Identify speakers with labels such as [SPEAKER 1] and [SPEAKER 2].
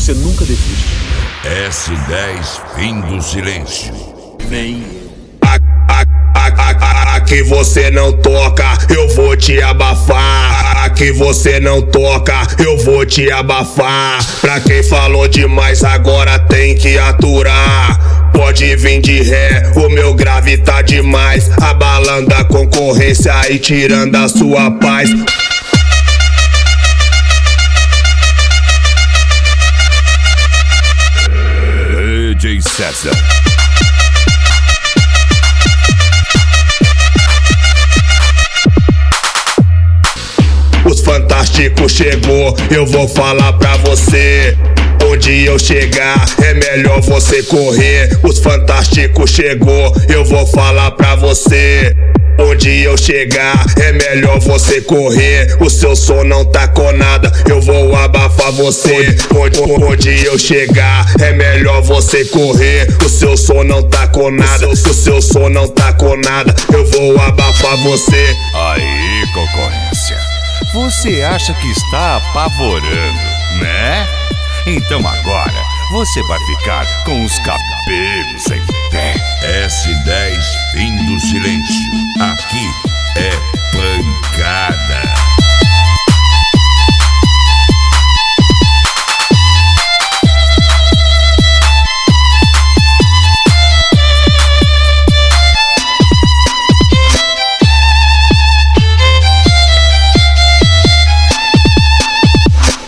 [SPEAKER 1] você nunca desiste.
[SPEAKER 2] S10, fim do silêncio.
[SPEAKER 1] Nem
[SPEAKER 3] Aqui você não toca, eu vou te abafar. Aqui você não toca, eu vou te abafar. Pra quem falou demais agora tem que aturar. Pode vir de ré, o meu grave tá demais, abalando a concorrência e tirando a sua paz.
[SPEAKER 2] DJ César.
[SPEAKER 3] Os Fantásticos chegou, eu vou falar pra você. Onde eu chegar, é melhor você correr. Os Fantásticos chegou, eu vou falar pra você. Onde eu chegar, é melhor você correr. O seu som não tá com nada, eu vou abafar você. Onde eu chegar, é melhor você correr. O seu som não tá com nada, o seu som não tá com nada, eu vou abafar você.
[SPEAKER 2] Aí, concorrência, você acha que está apavorando, né? Então agora você vai ficar com os cabelos em pé. S10, fim